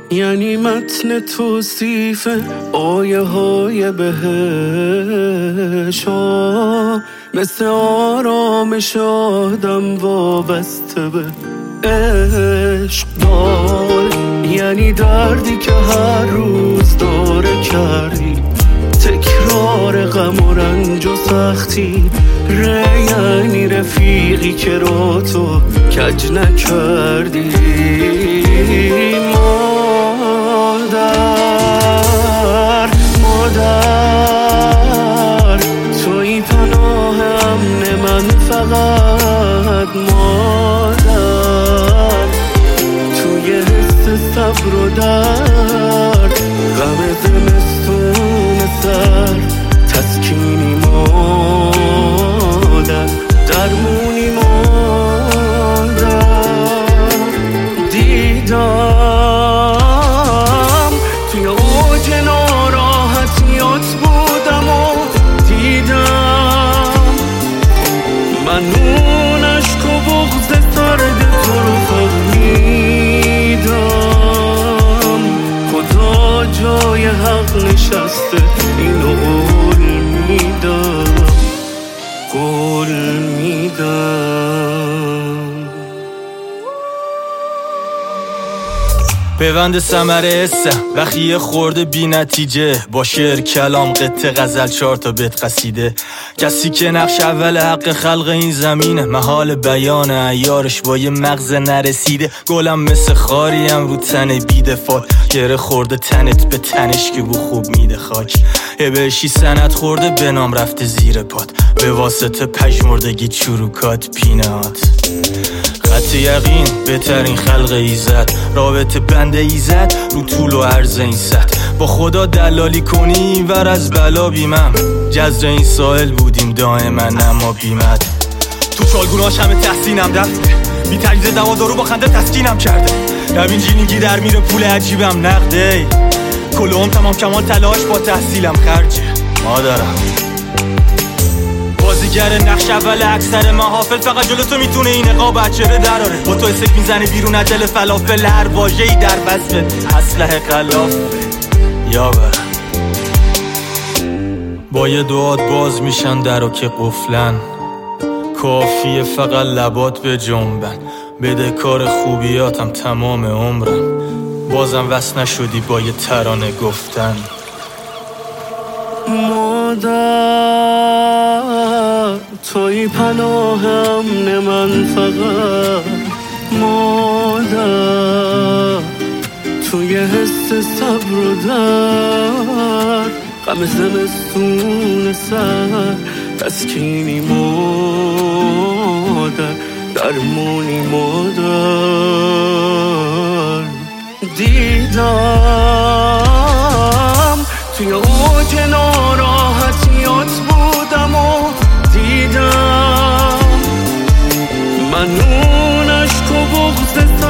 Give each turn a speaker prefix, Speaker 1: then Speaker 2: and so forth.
Speaker 1: یعنی متن توصیف آیه های بهش مثل آرامش آدم وابسته به عشق دار. یعنی دردی که هر روز داره کردی، تکرار غم و رنج و سختی. یعنی رفیقی که رو تو کج نکردی. مادر توی پناه امن من فقط. مادر توی حس صبر و درد، غم زمستون سر تسکینی. مادر درمونی. مادر دیدم توی اوج ناراحتیات بودم و دیدم من اون عشق و بغض سرد تو رو فهمیدم. خدا جای حق نشسته، اینو قول میدم، قول میدم.
Speaker 2: پیوند ثمره اسم وقتی یه خورده بی نتیجه، با شعر کلام قطع غزل 4 تا بیت قصیده. کسی که نقش اول حق خلق این زمینه، محال بیان عیارش با یه مغز نرسیده. گلم مثل خاریم رو تن بیدفاع، گره خورده تنت به تنش که بو خوب میده خاک. بهشی سند خورده به نام رفته زیر پات، به واسطه پژمردگی چروکات پینات. خط یقین بهترین خلق ایزد، رابطه بند ایزد رو طول و عرض این سطح. با خدا دلالی کنی ور از بلا بیمم، جزر این سائل بودیم دائما اما بیمد. تو چالگوناش همه تحسینم دفته، بی تجزیه دوادارو با خنده تسکینم کرده. روین جینینگی در میره پول عجیبم نقده، کلهم تمام کمال تلاش با تحصیلم خرجه. مادرم بازیگر نقش اول اکثر محافل، فقط جلو تو میتونه این عقاب بچره دراره. با تو اسک میزنه بیرون از دل فلافل، هر واژه‌ای در وصف اسلحه خلاف یا برم. با یه دعات باز میشن درو که قفلن، کافیه فقط لبات به جنبن. بده کار خوبیاتم تمام عمرم، بازم وصل نشدی با یه ترانه گفتن.
Speaker 1: مادر توی پناه امن من فقط. مادر توی حس صبر و درد، غم زمستون سر تسکینی. مادر درمونی. مادر دیدم توی اوج ناراحتیات بودم و دیدم من اون عشق و بغض